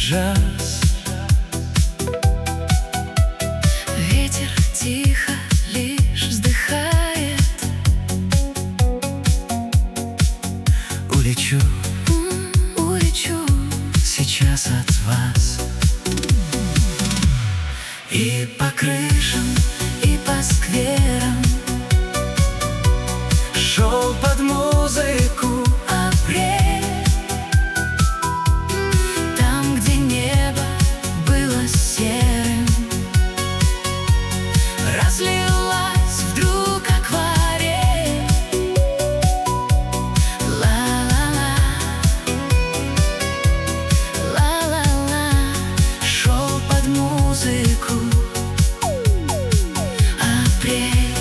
джаз. Ветер тихо лишь вздыхает. Улечу, Улечу сейчас от вас. и по крышам, и по скверам. Шел под музыку Апрель, там, где небо было серым, разлилась вдруг акварель. Ла-ла-ла, ла-ла-ла. Шел под музыку апрель.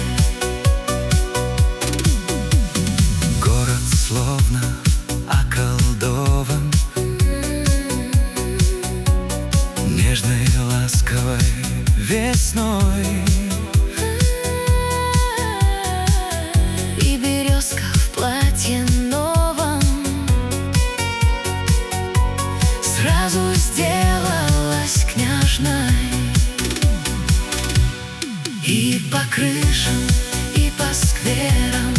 город словно околдован нежной ласковой весной. И березка в платье новом сразу сделалась княжной. И по крышам, и по скверам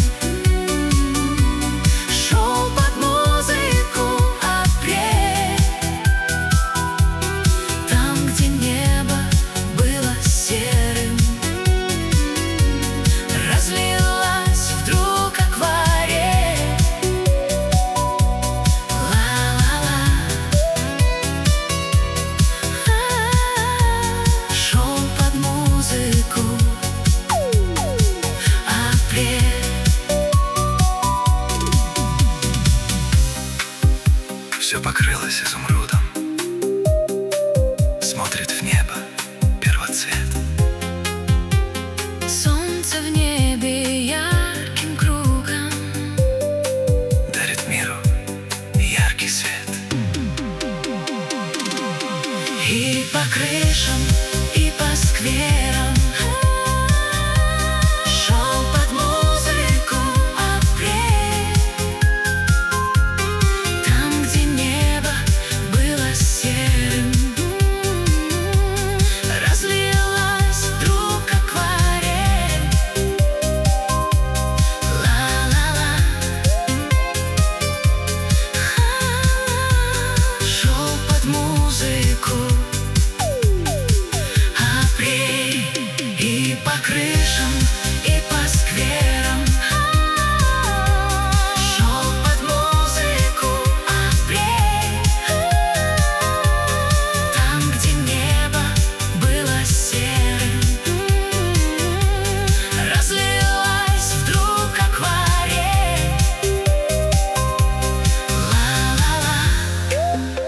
шел под музыку апрель, там, где небо было серым, разлилась вдруг акварель. Ла-ла-ла, шел под музыку апрель. Все покрылось изумрудом, смотрит в небо первоцвет. Солнце в небе ярким кругом Дарит миру яркий свет. и по крышам, и по скверам шел под музыку апрель, там, где небо было серым, разлилась вдруг акварель. Ла-ла-ла, шел под музыку апрель. И по крышам, и по скверам шел под музыку апрель, там, где небо было серым, разлилась вдруг акварель. Ла-ла-ла,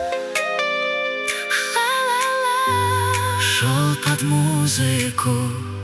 ла-ла-ла. Шел под музыку